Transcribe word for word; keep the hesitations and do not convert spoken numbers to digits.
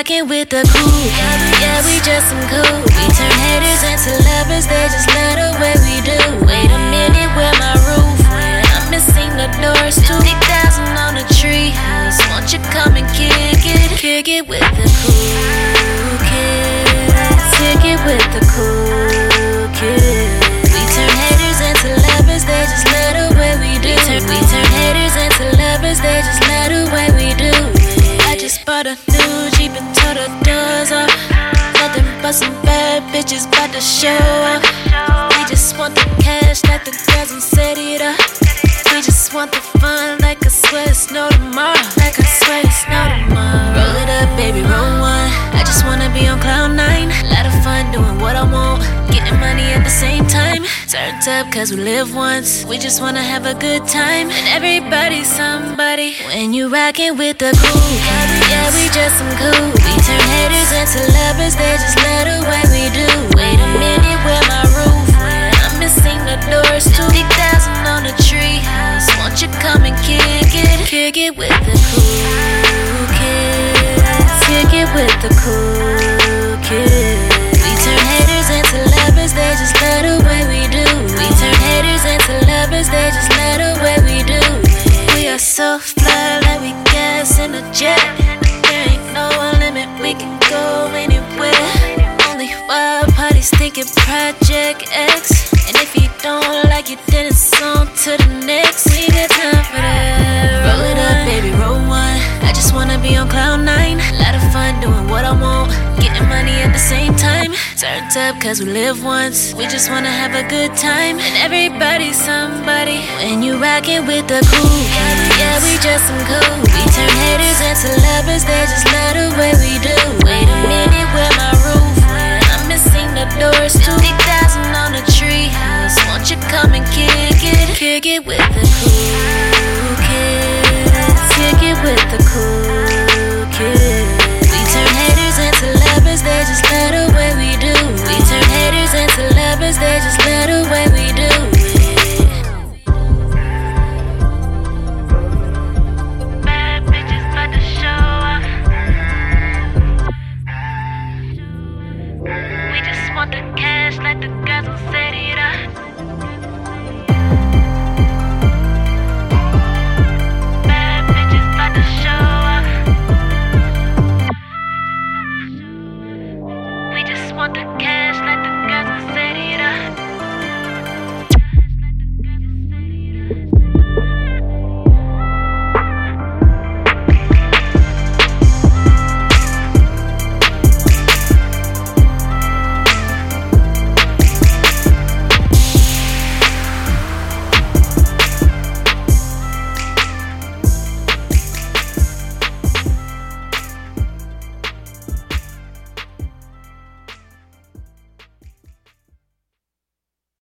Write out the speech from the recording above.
rockin' with the cool. Yeah, we just some cool. We turn haters into lovers, they just love the way we do. Wait a minute, where my roof went? I'm missing the doors too. fifty thousand on the tree house. Won't you come and kick it? Kick it with the cool kids. Kick it with the cool kids. We turn haters into lovers, they just love the way we do. We turn, we turn haters into lovers, they just love the way we do. I just bought a new Jeep and tore the doors off. Nothing but some bad bitches bout to show off. We just want the cash like the girls on Set It Up. We just want the fun like I swear it's no tomorrow. Like I swear it's no tomorrow. Roll it up, baby, roll one. I just wanna be on cloud nine. A lot of fun doing what I want, getting money at the same time. Turned up cause we live once. We just wanna have a good time. And everybody's somebody when you rockin' with the cool. Yeah, we just some cool. We turn haters into lovers, they just love the way we do. Wait a minute, where my roof went? I'm missing the doors too. fifty thousand on the tree house. Won't you come and kick it? Kick it with the cool kids. Kick it with the cool kids. We turn haters into lovers, they just love the way we do. We turn haters into lovers, they just love the way we do. We are so fly like we gas in a jet. There ain't no limit, we can go anywhere. Only wild parties thinking Project X. And if you don't like it, then it's on to the next. We got time for that. Roll it up, baby, roll one. I just wanna be on cloud nine. A lot of fun doing what I want, getting money at the same time. Turned up cause we live once. We just wanna have a good time. And everybody's somebody when you rockin' with the cool. Yeah, we just some cool. We turn haters into lovers, they just love the way we do. Wait a minute, where my roof went? I'm missing the doors too. fifty thousand on the tree house. Won't you come and kick it? Kick it with the cool kids. Kick it with the cool kids. We turn haters into lovers, they just love the way we do. We turn haters into lovers, they just love the way we do. Bad bitches bout to show off. We just want the cash like the girls on Set It Up. Bad bitches bout to show off. We just want the cash like the girls on Set It Up.